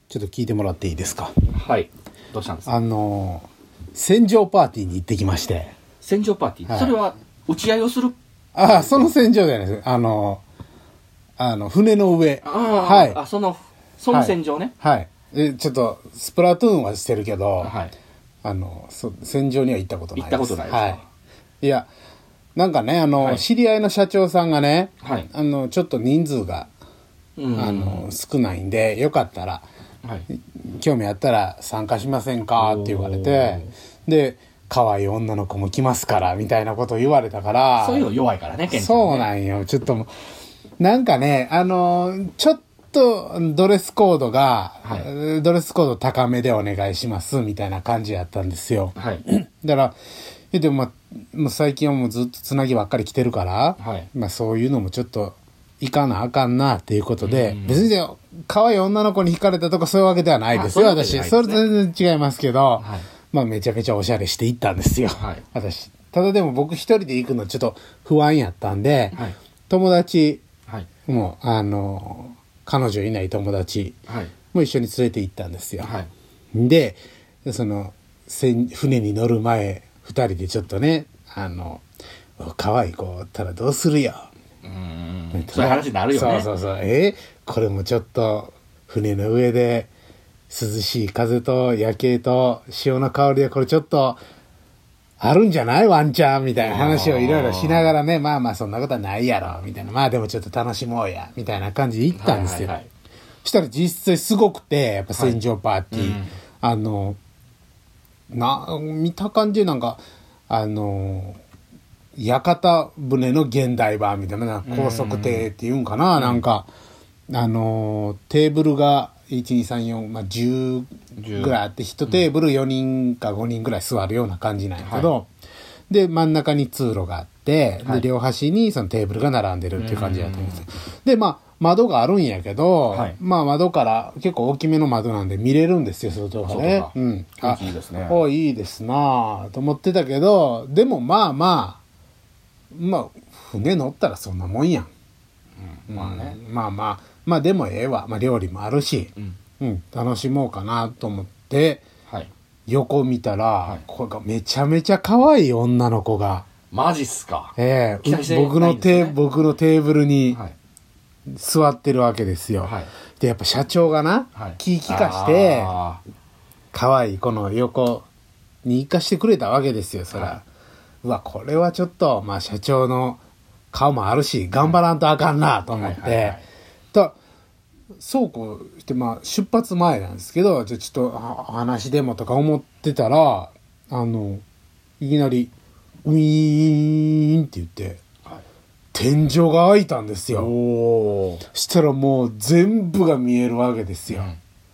ちょっと聞いてもらっていいですか。 はい。どうしたんですか。 戦場パーティーに行ってきまして。 戦場パーティー、はい、それは打ち合いをする。 その戦場じゃないです。船の上。 はい。その戦場ね。 はい。ちょっとスプラトゥーンはしてるけど、 はい。 戦場には行ったことないです。 行ったことないですか。はい。 いや、なんかね、はい、知り合いの社長さんがね、はい、ちょっと人数が、少ないんで、よかったら、はい、興味あったら参加しませんかって言われて、で、可愛い女の子も来ますからみたいなことを言われたから、 そういうの弱いからね、ケンちゃんね。 そうなんよ。ちょっとなんかね、ちょっとドレスコードが、はい、ドレスコード高めでお願いしますみたいな感じやったんですよ。 はい、 だからでも、もう最近はもうずっとつなぎばっかり来てるから、はい、そういうのもちょっといかなあかんなっていうことで、別に可愛い女の子に惹かれたとかそういうわけではないですよ、私。それ全然違いますけど、はい、めちゃめちゃおしゃれして行ったんですよ、はい、私。ただでも僕一人で行くのちょっと不安やったんで、はい、友達も、彼女いない友達も一緒に連れて行ったんですよ。はい、で、船に乗る前、二人でちょっとね、可愛い子おったらどうするよ。 そういう話になるよね。 そうこれもちょっと船の上で涼しい風と夜景と潮の香りでこれちょっとあるんじゃないワンチャンみたいな話をいろいろしながらね、そんなことはないやろみたいな、でもちょっと楽しもうやみたいな感じで行ったんですよ。したら実際すごくて、やっぱ戦場パーティー、見た感じなんか屋形船の現代版みたいな、高速艇っていうんかな、なんかテーブルが1234、10ぐらいあって、1テーブル4人か5人ぐらい座るような感じなんやけど、で真ん中に通路があって、で両端にそのテーブルが並んでるっていう感じだったんですよ。で窓があるんやけど、窓から結構大きめの窓なんで見れるんですよ、外がね。 いいですね。 いいですなぁと思ってたけど、でも船乗ったらそんなもんやん。でもええわ。料理もあるし、楽しもうかなと思って、横見たら、これがめちゃめちゃ可愛い女の子が。 マジっすか。 僕のテーブルに座ってるわけですよ。で、やっぱ社長がな、気利かして、可愛いこの横に行かしてくれたわけですよ、そら。うわ、これはちょっと、社長の顔もあるし、頑張らんとあかんなと思って、そうこうして、出発前なんですけど、ちょっとお話でもとか思ってたら、いきなり、ウィーンって言って、天井が開いたんですよ。したらもう全部が見えるわけですよ。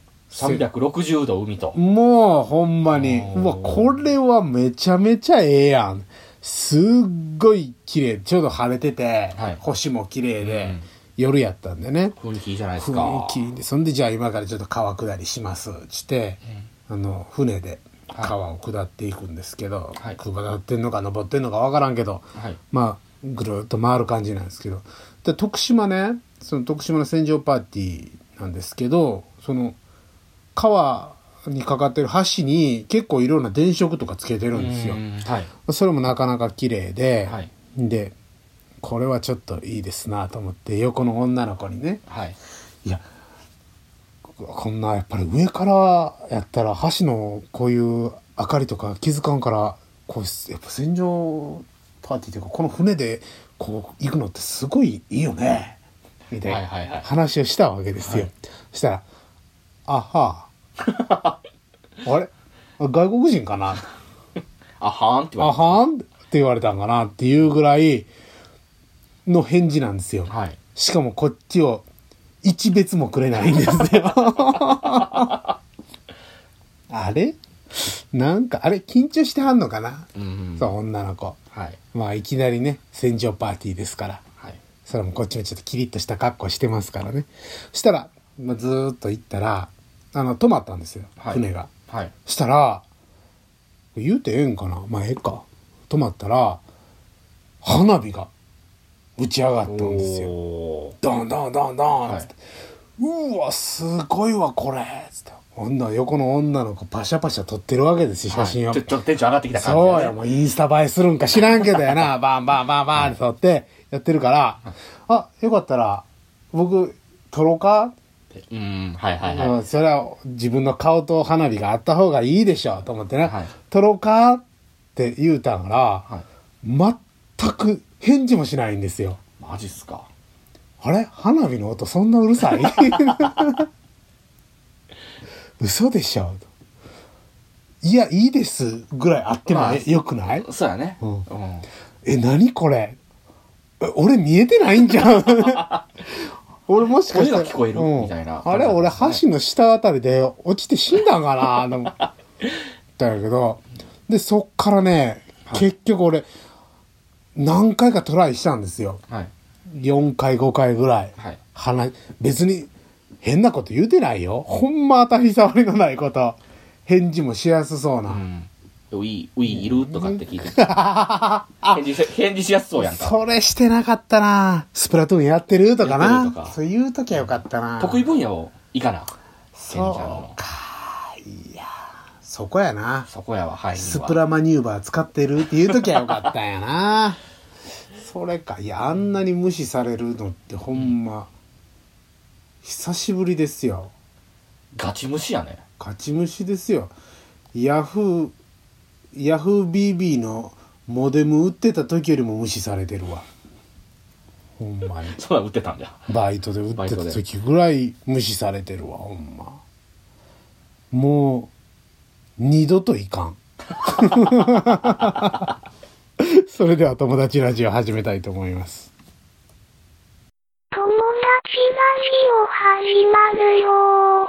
360度海と。 もうほんまに、うわ、これはめちゃめちゃええやん。すっごい綺麗。ちょうど晴れてて、星も綺麗で、夜やったんでね。 雰囲気いいじゃないですか。 雰囲気いいんで、そんでじゃあ今からちょっと川下りしますって、船で川を下っていくんですけど、下ってんのか登ってんのかわからんけど、ぐるっと回る感じなんですけど、で徳島ね、その徳島の戦場パーティーなんですけど、その川にかかってる橋に結構いろんな電飾とかつけてるんですよ。それもなかなか綺麗で、でこれはちょっといいですなと思って横の女の子にね、いやこんなやっぱり上からやったら橋のこういう明かりとか気づかんから、こうやっぱ戦場パーティーというかこの船でこう行くのってすごいいいよねみたいな話をしたわけですよ。そしたらあはあれ外国人かなあはーんって言われた。あはーんって言われたんかなっていうぐらいの返事なんですよ。しかもこっちを一別もくれないんですよ。あれなんか緊張してはんのかな、そう、女の子。いきなりね戦場パーティーですから、それもこっちもちょっとキリッとした格好してますからね。そしたら、ずーっと行ったら止まったんですよ、船が。したら言うてええんかな、ええか、止まったら花火が打ち上がったんですよ。ドンドンドンドンって、 うわすごいわこれつって横の女の子パシャパシャ撮ってるわけですよ写真を、 ちょっとテンション上がってきた感じ、ね、 そうやもうインスタ映えするんか知らんけどやなバンバンバンバンって撮ってやってるから、あよかったら僕撮ろうか、 はいはいはい、 それは自分の顔と花火があった方がいいでしょと思ってね、 はい、 撮ろうかって言うたから、 はい、 全く返事もしないんですよ。 マジっすか。 あれ花火の音そんなうるさい嘘でしょ。いやいいですぐらいあっても、よくない？ そうやね、 何これ俺見えてないんじゃん俺もしかしたら声が聞こえる、みたいな、 あれ俺橋の下あたりで落ちて死んだんかなと思ったんやけど、でそっからね、結局俺何回かトライしたんですよ、4回5回ぐらい、別に変なこと言うてないよ、ほんま当たり障りのないこと、返事もしやすそうな、 ウィーいるとかって聞いて返事しやすそうやんか。 それしてなかったな。スプラトゥーンやってるとかな、そういう時はよかったな。 得意分野をいかな。 そうか、いやそこやな、 そこやわ。 スプラマニューバー使ってるっていう時はよかったんやなそれか。いやあんなに無視されるのってほんま、久しぶりですよ。 ガチ無視やね。 ガチ無視ですよ。ヤフー BB のモデム売ってた時よりも無視されてるわ、ほんまに。 そうだ、売ってたんじゃ。 バイトで売ってた時ぐらい無視されてるわ、ほんま。もう二度といかんそれでは友達ラジオ始めたいと思います。 友達ラジオ始まるよ。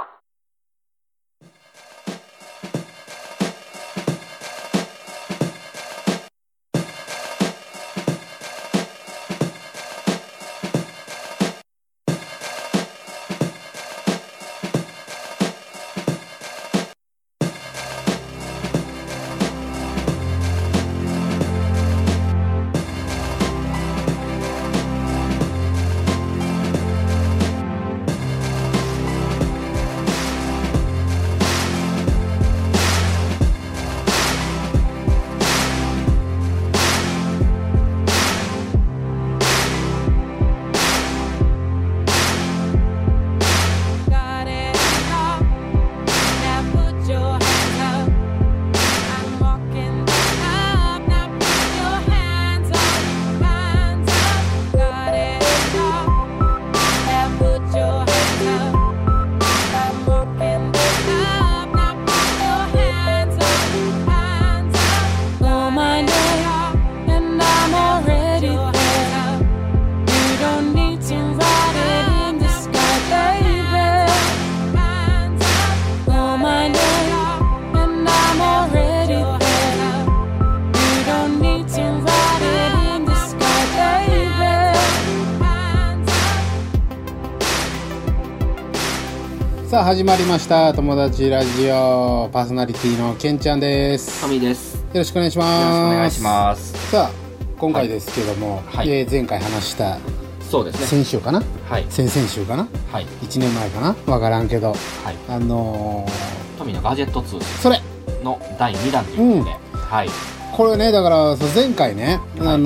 さあ始まりました友達ラジオ、パーソナリティのけんちゃんです。 神です。よろしくお願いします。 よろしくお願いします。 さあ今回ですけども、前回話したそうですね、 先週かな、先々週かな、1年前かな、分からんけど、富のガジェット通それの第2弾ということで、 これね、だから前回ね、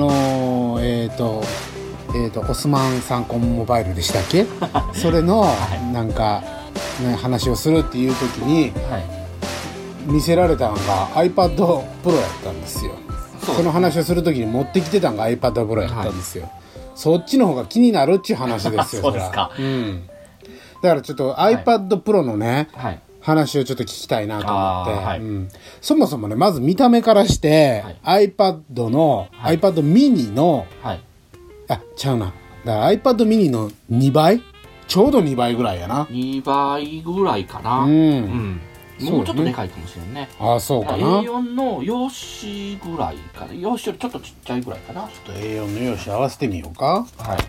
オスマンサンコンモバイルでしたっけそれのなんか、ね、話をするっていう時に、見せられたのが iPad Pro やったんですよ。その話をする時に持ってきてたのが iPad Pro やったんですよ、そっちの方が気になるっちゅう話ですよそうですか、 だからちょっと iPad Pro のね、話をちょっと聞きたいなと思って、そもそもね、まず見た目からして、iPad の、iPad mini の、ちゃうな、だから iPad mini の2倍、ちょうど2倍ぐらいやな。 2倍ぐらいかな。もうちょっとでかいかもしれんね。 そうかな。 A4 の用紙ぐらいかな。用紙よりちょっとちっちゃいぐらいかな。ちょっと A4 の用紙合わせてみようか。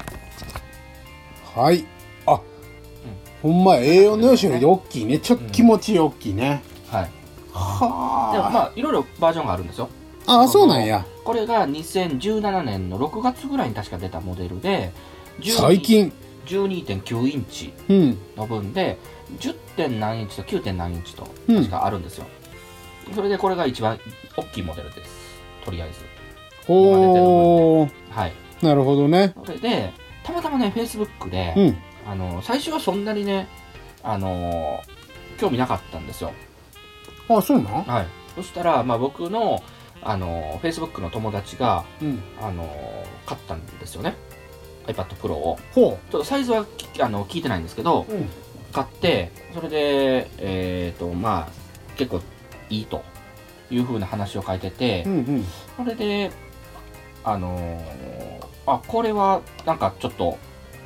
ほんま A4 の用紙より大きいね。ちょっと気持ちいい大きいね。 でもまあいろいろバージョンがあるんですよ。 そうなんや。 これが2017年の6月ぐらいに確か出たモデルで、 最近 12.9 インチの分で、10. 点何インチと 9. 点何インチと確かあるんですよ、それでこれが一番大きいモデルです、とりあえず。 ほー、 はい、 なるほどね。 それでたまたまね Facebook で、最初はそんなにね興味なかったんですよ。 あ、そうなん？ はい。そしたら、まあ、僕のFacebook の友達が、買ったんですよね、 iPad Pro を。ちょっとサイズは聞いてないんですけど、買って、それでまあ結構いいという風な話を書いてて、それでこれはなんかちょっと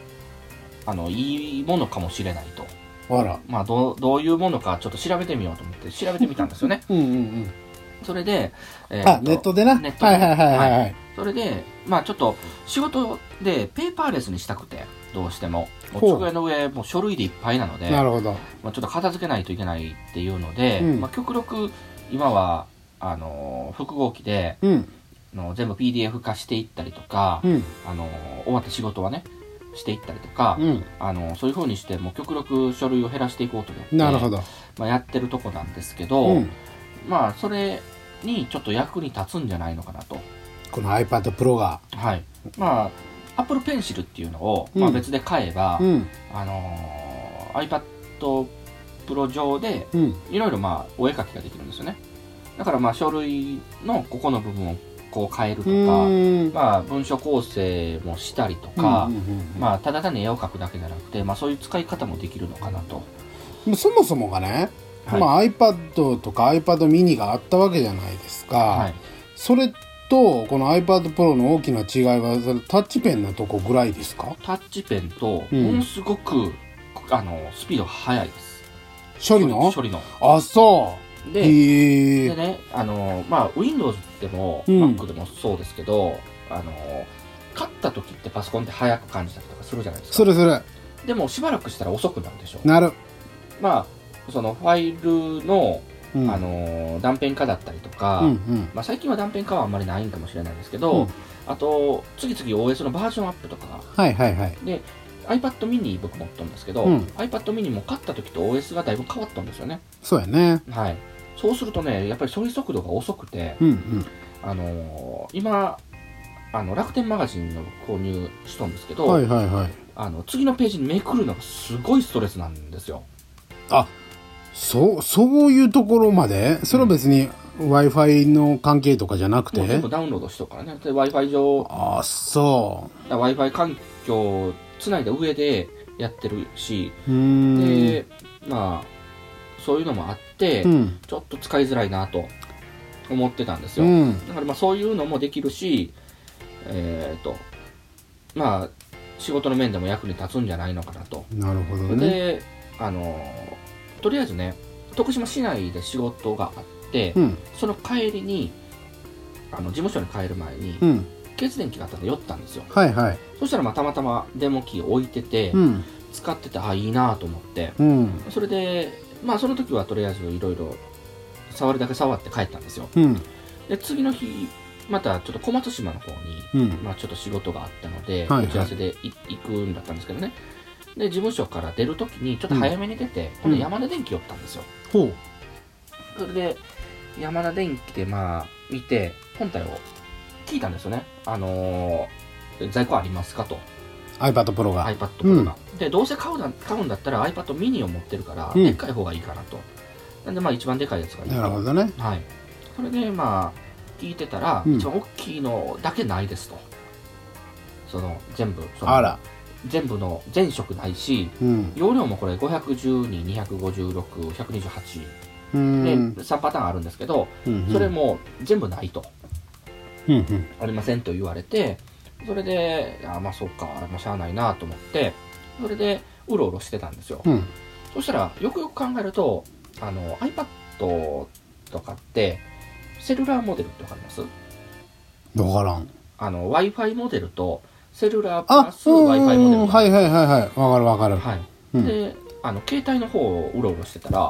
いいものかもしれないと。 あら、 まあ、どういうものかちょっと調べてみようと思って調べてみたんですよね。それで、 ネットでな。 ネットで、はい。それで、まあちょっと仕事でペーパーレスにしたくて、どうしても。机の上、もう書類でいっぱいなので、 なるほど。 まあ、ちょっと片付けないといけないっていうので、まあ、極力今は複合機で、全部 PDF 化していったりとか、終わった仕事はねしていったりとか、そういう風にしてもう極力書類を減らしていこうと思って、 なるほど、 まあ、やってるとこなんですけど、まあそれにちょっと役に立つんじゃないのかなと。 この iPad Pro が、 はい、まあ Apple Pencil っていうのを、まあ、別で買えば、iPad Pro 上でいろいろまあお絵描きができるんですよね。だからまあ書類のここの部分をこう変えるとか、まあ、文章構成もしたりとか、まあ、ただ単に絵を描くだけじゃなくて、まあ、そういう使い方もできるのかなと。 そもそもがね、まあ、iPad とか iPad mini があったわけじゃないですか、それとこの iPad Pro の大きな違いはタッチペンのとこぐらいですか？ タッチペンとものすごく、スピードが速いです。 処理の。あ、そうでね、まあ Windows でも、Mac でもそうですけど、買った時ってパソコンって速く感じたりとかするじゃないですか。 する。 でもしばらくしたら遅くなるでしょ。 なる。 まあそのファイルの、断片化だったりとか、まあ、最近は断片化はあんまりないんかもしれないですけど、あと次々 OS のバージョンアップとかで iPad mini 僕持ったんですけど、iPad mini も買った時と OS がだいぶ変わったんですよね。 そうやね。 はい。そうするとね、やっぱり処理速度が遅くて、今楽天マガジンの購入したんですけど、次のページにめくるのがすごいストレスなんですよ。 あ、そういうところまで？それは別に Wi-Fi の関係とかじゃなくて？ もう全部ダウンロードしとくからね。で Wi-Fi 上、 あ、そう。 Wi-Fi 環境をつないだ上でやってるし、で、まあそういうのもあって、ちょっと使いづらいなと思ってたんですよ。だからまあそういうのもできるし、まあ仕事の面でも役に立つんじゃないのかなと。 なるほどね。 で、とりあえずね、徳島市内で仕事があって、その帰りに事務所に帰る前に、ケツ電気があったんで寄ったんですよ。そしたらまあたまたまデモ機を置いてて、使ってて、いいなと思って、それでまあその時はとりあえずいろいろ触るだけ触って帰ったんですよ。で次の日またちょっと小松島の方に、まあちょっと仕事があったので、打ち合わせで行くんだったんですけどね。で事務所から出る時にちょっと早めに出て、今度山田電機寄ったんですよ。それで山田電機でまあ見て本体を聞いたんですよね。在庫ありますかと。 iPad Pro が。 でどうせ買うんだったら iPad mini を持ってるから、でっかい方がいいかなと。なんでまあ一番でかいやつがいいと。 なるほどね。 はい。それでまあ聞いてたら、一番大きいのだけないですと。その全部全部の全色ないし、容量もこれ512、256、128で3パターンあるんですけど、それも全部ないと、ありませんと言われて、それでまあそうか、しゃあないなと思って、それでうろうろしてたんですよ。そしたらよくよく考えるとiPad とかってセルラーモデルってわかります？ わからん。 Wi-Fi モデルとセルラープラス Wi-Fi モデル。 わかる。 で携帯の方をうろうろしてたら、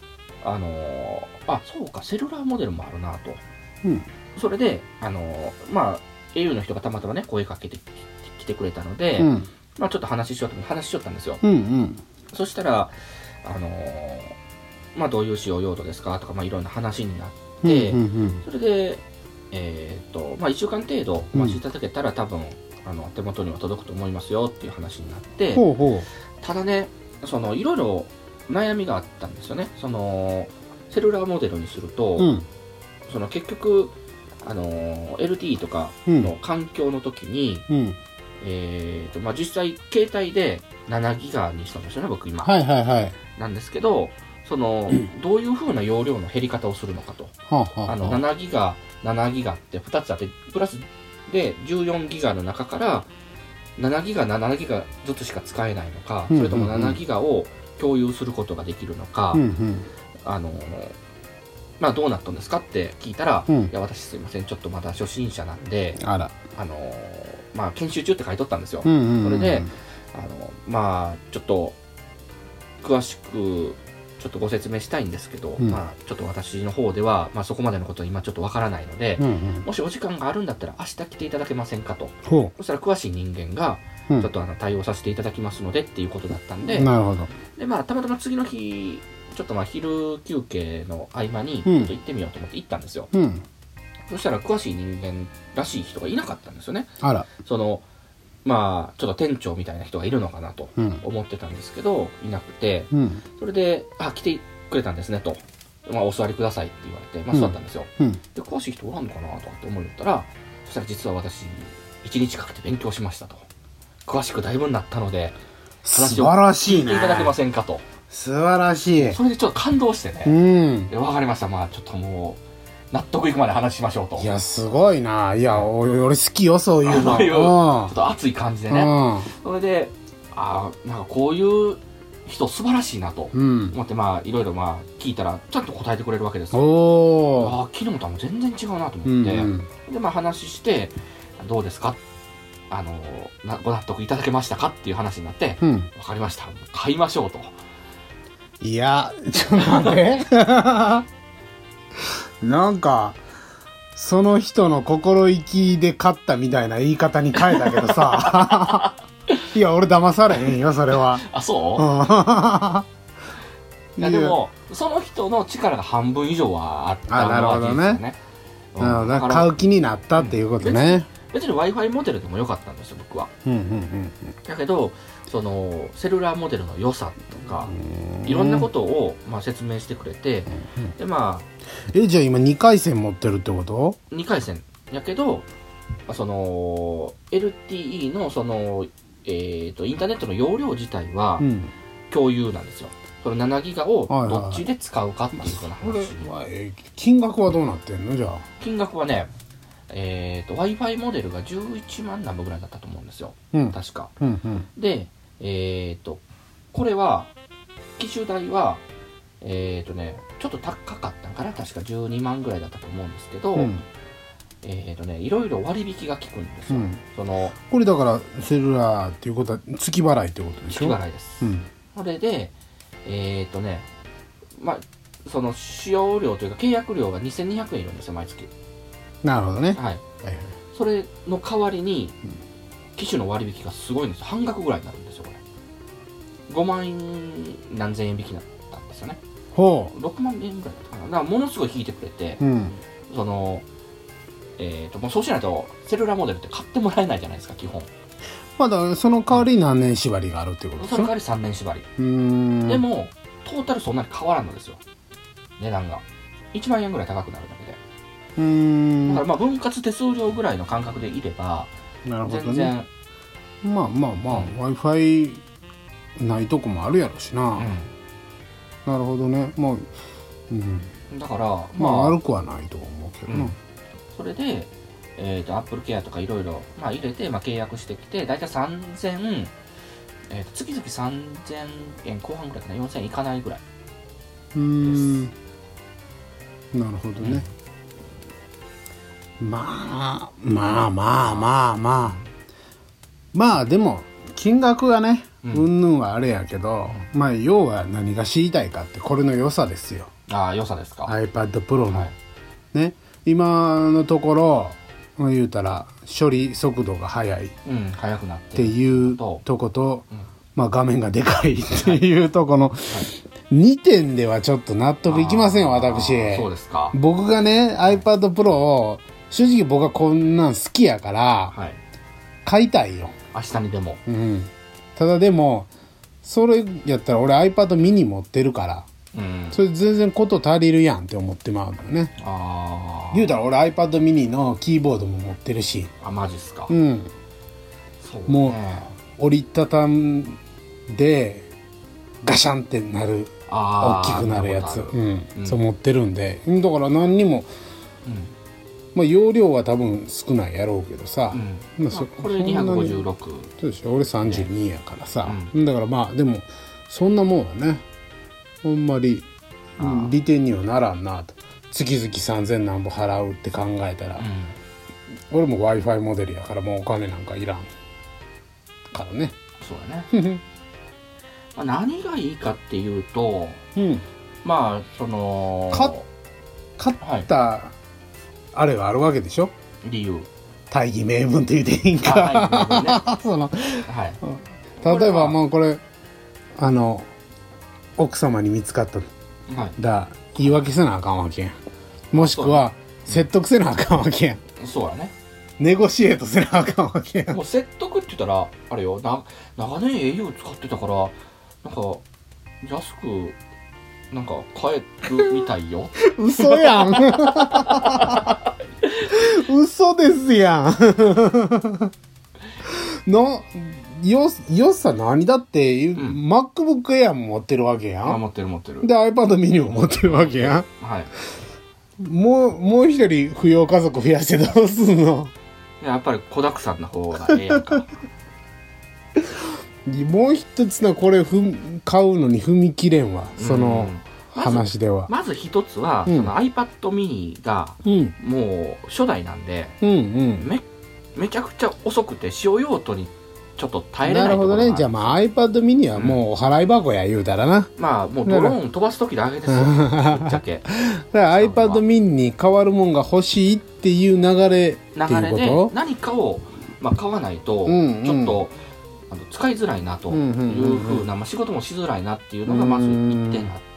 そうか、セルラーモデルもあるなと。それでまあ au の人がたまたまね声かけてきてくれたので、 まあ、ちょっと話しちゃったんですよ。 うんうん、 そしたらまあ、どういう使用用途ですかとか、まあ、いろんな話になって、 うんうんうん、 それで、まあ、1週間程度お待ちいただけたら、多分手元には届くと思いますよっていう話になって、 ほうほう、 ただね、いろいろ悩みがあったんですよね。セルラーモデルにすると、結局LTE とかの環境の時に、まあ、実際携帯で7ギガにしたんですよね、僕今。 はいはいはい。 なんですけど、どういう風な容量の減り方をするのかと。7ギガって2つあって、プラスで14ギガの中から7ギガずつしか使えないのか、それとも7ギガを共有することができるのか、まあ、どうなったんですかって聞いたら、いや、私すいません、ちょっとまだ初心者なんで、まあ、研修中って書いとったんですよ。それで、まあ、ちょっと詳しくちょっとご説明したいんですけど、まあ、ちょっと私の方では、まあ、そこまでのことは今ちょっとわからないので、もしお時間があるんだったら明日来ていただけませんかと。そしたら詳しい人間がちょっと対応させていただきますのでっていうことだったんで、 なるほど。 で、まあ、たまたま次の日ちょっとまあ昼休憩の合間にちょっと行ってみようと思って行ったんですよ。そしたら詳しい人間らしい人がいなかったんですよね。 あら。 まあ、ちょっと店長みたいな人がいるのかなと思ってたんですけど、いなくて、それで、来てくれたんですねと、まあ、お座りくださいって言われて、まあ、座ったんですよ。で、詳しい人おらんのかなとかって思ったら、そしたら実は私、1日かけて勉強しましたと。詳しくだいぶになったので、 話を聞いていただけませんかと。 素晴らしい。 それでちょっと感動してね、わかりました。まあ、ちょっともう、納得いくまで話しましょうと。 いや、すごいな。いや、俺好きよ、そういうの。 ちょっと熱い感じでね。それで、なんかこういう人素晴らしいなと思って、まあ、いろいろまあ聞いたら、ちゃんと答えてくれるわけですよ。昨日とはもう全然違うなと思って。で、まあ話して、どうですか、ご納得いただけましたかっていう話になって、わかりました。買いましょうと。 いや、ちょっと待って。なんかその人の心意気で勝ったみたいな言い方に変えたけどさいや、俺騙されへんよ、それは。 あ、そういや、でもその人の力が半分以上はあったのは事実ですね。 だから買う気になったっていうことね。 別に Wi-Fi モデルでもよかったんですよ、僕は。だけどセルラーモデルの良さとかいろんなことをまあ説明してくれて、で、まあじゃあ今2回線持ってるってこと？ 2 回線やけど、LTE のインターネットの容量自体は共有なんですよ。その7ギガをどっちで使うかっていうふうな話。 金額はどうなってんの？じゃあ金額はね、Wi-Fi モデルが11万何本ぐらいだったと思うんですよ、確か。で、これは機種代はちょっと高かったんかな、確か12万ぐらいだったと思うんですけど、いろいろ割引が効くんですよ。 これだからセルラーっていうことは月払いってことでしょ？ 月払いです。それでまあその使用料というか契約料が2200円いるんですよ、毎月。 なるほどね。 はい。それの代わりに機種の割引がすごいんですよ。半額ぐらいになるんですよ、これ。5万円何千円引きになったんですよね。 ほう。 6万円ぐらいだったかな。だからものすごい引いてくれて、もうそうしないとセルラーモデルって買ってもらえないじゃないですか、基本。 まだその代わり何年縛りがあるっていうことですか？ その代わり3年縛り。でもトータルそんなに変わらんのですよ、値段が。1万円ぐらい高くなるだけで。だからまあ分割手数料ぐらいの感覚でいれば、 なるほどね、 全然まあ Wi-Fi ないとこもあるやろしな。なるほどね。もう、 だからまあ悪くはないと思うけどな。 それでApple Care とかいろいろ入れて、契約してきて、だいたい3000、月々3000円後半ぐらいかな、4000円いかないぐらいです。 なるほどね。まあでも金額がね、うんぬんはあれやけど、要は何が知りたいかってこれの良さですよ。 良さですか。 iPad Pro の、ね、今のところ言うたら処理速度が速い速くなってっていうとこと、まあ、画面がでかいっていうとこの2点ではちょっと納得いきませんよ私。 そうですか。 僕がね iPad Pro を正直僕はこんなん好きやから、買いたいよ明日にでも、 ただでもそれやったら俺 iPad mini 持ってるから、それ全然こと足りるやんって思ってまうのよね。言うたら俺 iPad mini のキーボードも持ってるし。 マジっすか。 そうね、もう折りたたんでガシャンってなる大きくなるやつ、そう持ってるんで、だから何にも、まあ容量は多分少ないやろうけどさ、 これ256 そうでしょ。俺32やからさ、だからまあでもそんなもんはねほんまり利点にはならんなと。月々3000何本払うって考えたら、俺も Wi-Fi モデルやからもうお金なんかいらんからね。 そうやね何がいいかっていうと、まあその買った、あれがあるわけでしょ。 理由大義名分って言うていいんかその、例えばもうこれ奥様に見つかっただ、言い訳せなあかんわけやん。もしくは説得せなあかんわけやん。 そうやね。 ネゴシエートせなあかんわけやん。 もう説得って言ったらあれよ、長年 au 使ってたからなんか安くなんか買えるみたいよ嘘やん嘘ですやんよさ何だって、MacBook Air も持ってるわけやん。 持ってる。 で iPad mini も持ってるわけやん。もう一人扶養家族増やしてどうすんの。 やっぱり子だくさんの方がええやんかもう一つのこれ買うのに踏み切れんわ、その話では。 まず一つは、その iPad mini がもう初代なんで、めちゃくちゃ遅くて使用用途にちょっと耐えれないところがある。 なるほどね。じゃあまあ iPad mini はもうお払い箱や言うたらな。 まあもうドローン飛ばす時だけですよぶっちゃけ。 だから iPad mini に変わるもんが欲しいっていう流れっていうこと？ で何かを買わないとちょっと使いづらいなというふうな、仕事もしづらいなっていうのがまず1点あって、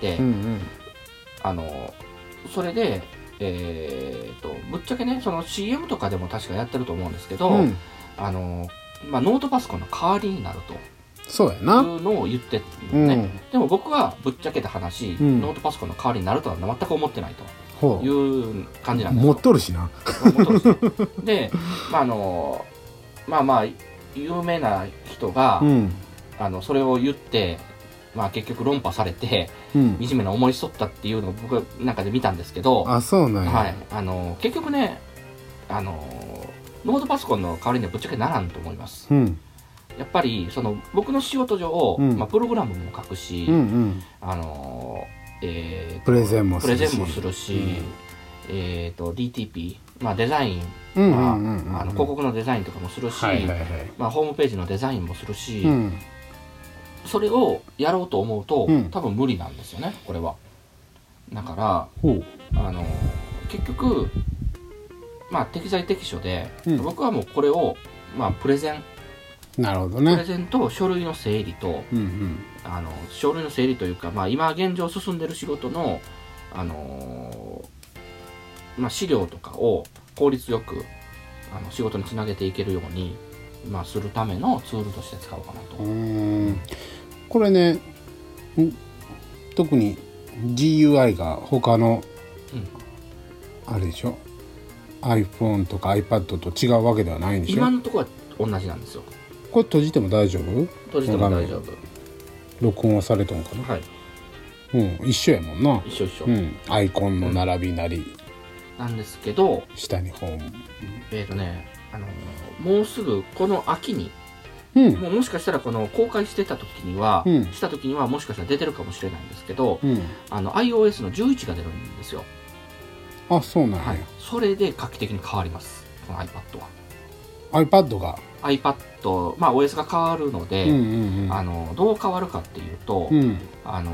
それでぶっちゃけね、その CM とかでも確かやってると思うんですけど、ノートパソコンの代わりになるとそうやないうのを言ってるのね、でも僕はぶっちゃけた話、ノートパソコンの代わりになるとは全く思ってないという感じなんですよ。 持っとるしなで、有名な人が、それを言って、結局論破されて、惨めな思いしとったっていうのを僕は中で見たんですけど、 そうなんや。 結局ね、ノートパソコンの代わりにはぶっちゃけならんと思います。やっぱりその僕の仕事上、プログラムも書くし、 プレゼンもするし、DTP、デザイン、広告のデザインとかもするし、ホームページのデザインもするし、それをやろうと思うと、多分無理なんですよね、これは。だから結局適材適所で、僕はもうこれをプレゼン、 なるほどね、 プレゼンと書類の整理と、書類の整理というか、今現状進んでる仕事の資料とかを効率よく仕事につなげていけるように、するためのツールとして使おうかなと。 これね、特に GUI が他の、あれでしょ、 iPhone とか iPad と違うわけではないんでしょ。 今のところは同じなんですよ。 これ閉じても大丈夫？ 閉じても大丈夫。 録音はされとんかな。一緒やもんな。 一緒、 アイコンの並びなり、 なんですけど、 下にホーム、 もうすぐこの秋に、もしかしたらこの公開してた時には、もしかしたら出てるかもしれないんですけど、iOS の11が出るんですよ。 そうなんや。 それで画期的に変わります、この iPad は。 iPad が OS が変わるので、どう変わるかっていうと、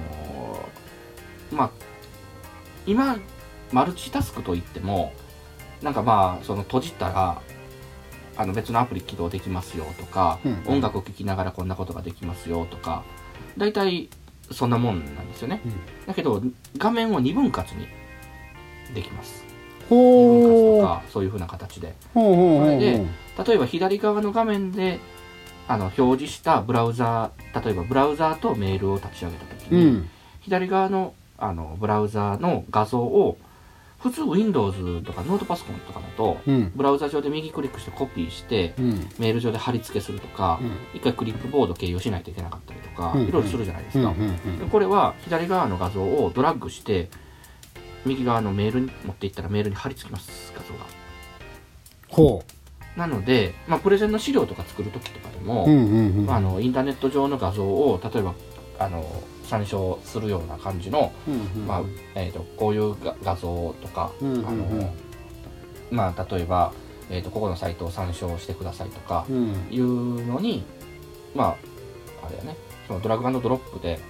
今マルチタスクといってもなんかまあその閉じたら別のアプリ起動できますよとか、音楽を聴きながらこんなことができますよとか、大体そんなもんなんですよね、だけど画面を2分割にできます。2分割とかそういう風な形で、それで例えば左側の画面で表示したブラウザー、例えばブラウザーとメールを立ち上げた時に、左側のブラウザーの画像を普通 Windows とかノートパソコンとかだと、ブラウザ上で右クリックしてコピーして、メール上で貼り付けするとか、一回クリップボード経由しないといけなかったりとか、いろいろするじゃないですか。これは左側の画像をドラッグして右側のメールに持っていったらメールに貼り付きます、画像が。 ほうなので、プレゼンの資料とか作る時とかでも、インターネット上の画像を例えば参照するような感じの、こういう画像とか、例えば、ここのサイトを参照してくださいとかいうのに、あれやね、そのドラッグ&ドロップで、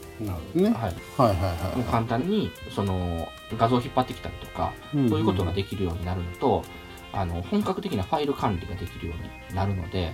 もう簡単にその画像を引っ張ってきたりとか、そういうことができるようになるのと、本格的なファイル管理ができるようになるので、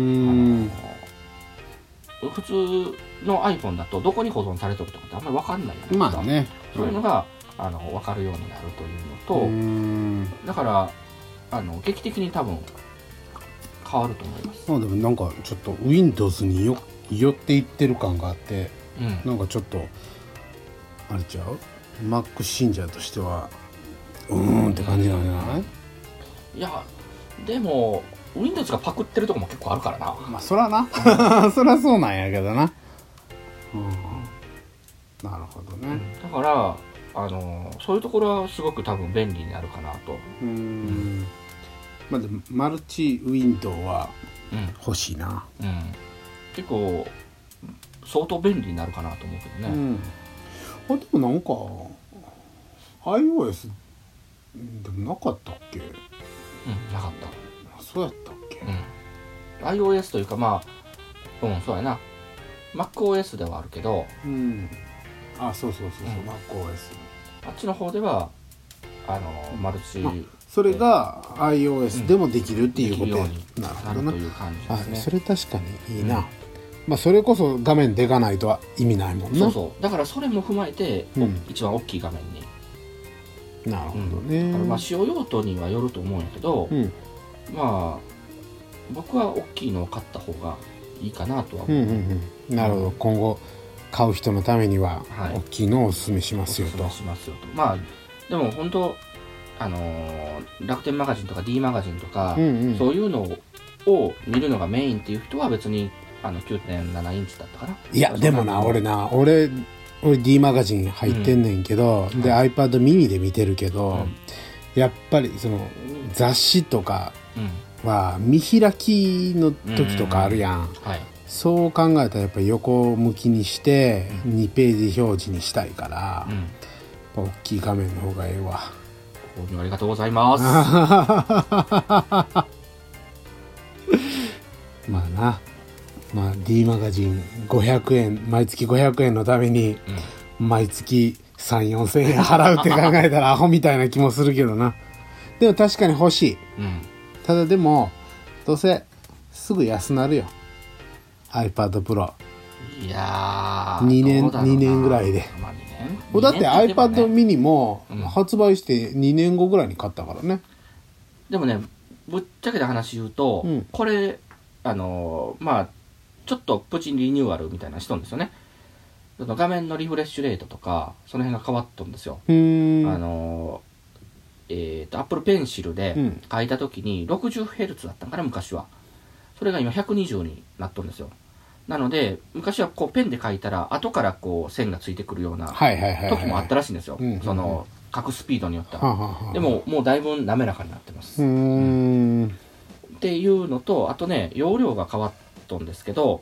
普通の iPhone だとどこに保存されてるとかってあんまり分かんないじゃないですか。そういうのが分かるようになるというのと、だから劇的に多分変わると思います。 でもなんかちょっと Windows に寄っていってる感があって、なんかちょっとあれちゃう Mac 信者としてはって感じなんじゃない？ いやでもWindows がパクってるとこも結構あるからな。 そらなそらそうなんやけどな。なるほどね。 だからそういうところはすごく多分便利になるかなと。 でもマルチウィンドウは欲しいな。 結構相当便利になるかなと思うけどね。 でもなんか iOS でもなかったっけ？ なかった。 そうやったっけ ？iOS というかそうやな。MacOS ではあるけど、 そう MacOS あっちの方ではマルチそれが iOS でもできるっていうことになるという感じですね。 それ確かにいいな。それこそ画面でかないとは意味ないもんな。 そうだからそれも踏まえて、一番大きい画面に。 なるほどね。 使用用途にはよると思うんやけど、僕は大きいのを買った方がいいかなとは思う。 なるほど。今後買う人のためには大きいのをお勧めしますよと。 でも本当楽天マガジンとか D マガジンとか、そういうのを見るのがメインっていう人は別に9.7 インチだったかな。 いやでも俺 D マガジン入ってんねんけど、で iPad mini で見てるけど、やっぱりその雑誌とかは見開きの時とかあるやん。そう考えたらやっぱり横向きにして2ページ表示にしたいから、大きい画面の方がええわ。 購入ありがとうございます。 D マガジン500円毎月500円のために毎月 3,4 千円払うって考えたらアホみたいな気もするけどな。でも確かに欲しい、ただでもどうせすぐ安なるよ iPad Pro。 いや 2年ぐらいで、だって iPad mini も発売して2年後ぐらいに買ったからね。 でもね、ぶっちゃけた話言うと、これちょっとプチリニューアルみたいなのしとんですよね。画面のリフレッシュレートとかその辺が変わっとんですよ。Apple Pencil で書いた時に 60Hz だったんかな昔は。それが今120になっとるんですよ。なので昔はペンで書いたら後から線がついてくるような時もあったらしいんですよ。その書くスピードによっては。でももうだいぶ滑らかになってます。っていうのと、あとね容量が変わったんですけど、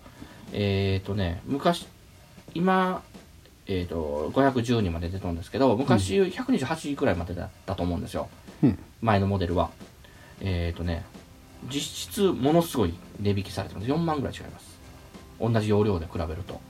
今512まで出たんですけど、昔128くらいまでだったと思うんですよ、前のモデルは。実質ものすごい値引きされてます。4万ぐらい違います、同じ容量で比べると。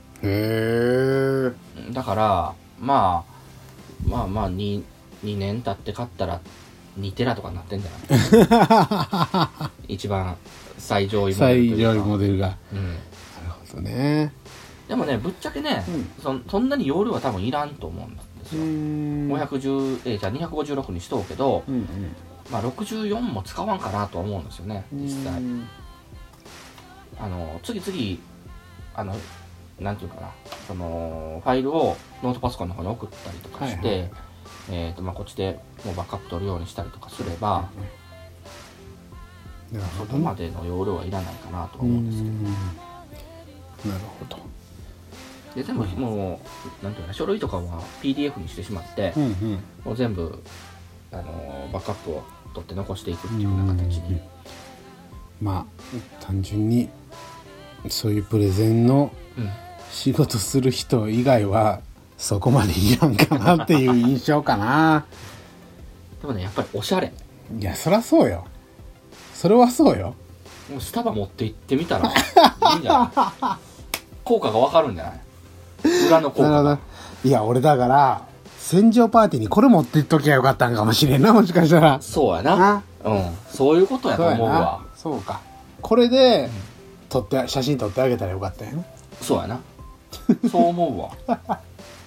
だから2年経って買ったら 2テラとかになってんじゃない一番最上位モデルというか。 最上位モデルが、 うん、 なるほどね。 でもねぶっちゃけね、そんなに容量は多分いらんと思うんですよ。510じゃあ256にしとうけど、まあ、64も使わんかなとは思うんですよね実際。次々なんていうかな、そのファイルをノートパソコンの方に送ったりとかして、まあ、こっちでもうバックアップ取るようにしたりとかすれば、そこまでの容量はいらないかなとは思うんですけど。 なるほど。 で全部もうなんていうか書類とかは PDF にしてしまって、もう全部バックアップを取って残していくっていうような形に。 まあ単純にそういうプレゼンの仕事する人以外はそこまでいらんかなっていう印象かな。 でもねやっぱりおしゃれ。 いやそりゃそうよ。それはそうよ。 もうスタバ持って行ってみたらいいんじゃない効果がわかるんじゃない裏の効果が。 いや俺だから戦場パーティーにこれ持っていっときゃよかったんかもしれんな、もしかしたら。 そうやな。そういうことやと思うわ。 そうか。これで写真撮ってあげたらよかったんやな。 そうやな。そう思うわ。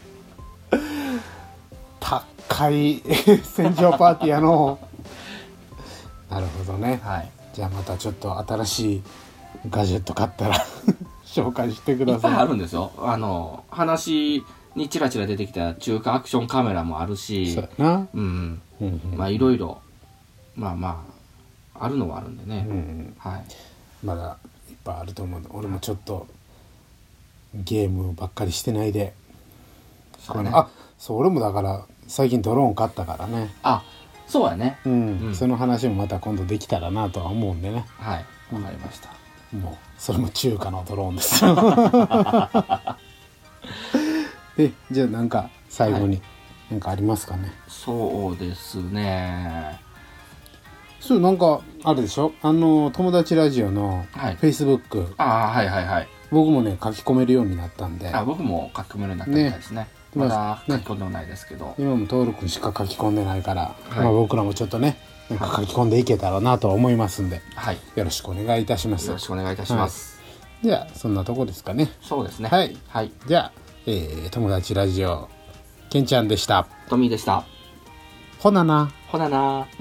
高い戦場パーティーやの。なるほどね。はい。じゃあまたちょっと新しいガジェット買ったら紹介してください。 いっぱいあるんですよ。話にチラチラ出てきた中華アクションカメラもあるし、 そうやな。 まあいろいろまああるのはあるんでね。はい。 まだいっぱいあると思うの。俺もちょっとゲームばっかりしてないで。 そうね。 そう俺もだから最近ドローン買ったからね。 そうやね。 その話もまた今度できたらなとは思うんでね。 はい。わかりました。 もうそれも中華のドローンですよ。じゃあなんか最後に何かありますかね。 そうですね。 そうなんかあるでしょ。友達ラジオのフェイスブック。僕もね書き込めるようになったんで。 僕も書き込めるようになったみたいですね。まだ書き込んでもないですけど。 今も登録しか書き込んでないから、僕らもちょっとねなんか書き込んでいけたらなとは思いますんで、よろしくお願いいたします。 よろしくお願いいたします。 じゃあそんなとこですかね。 そうですね。 はい。じゃあ、友達ラジオけんちゃんでした。 トミーでした。 ほなな。 ほなな。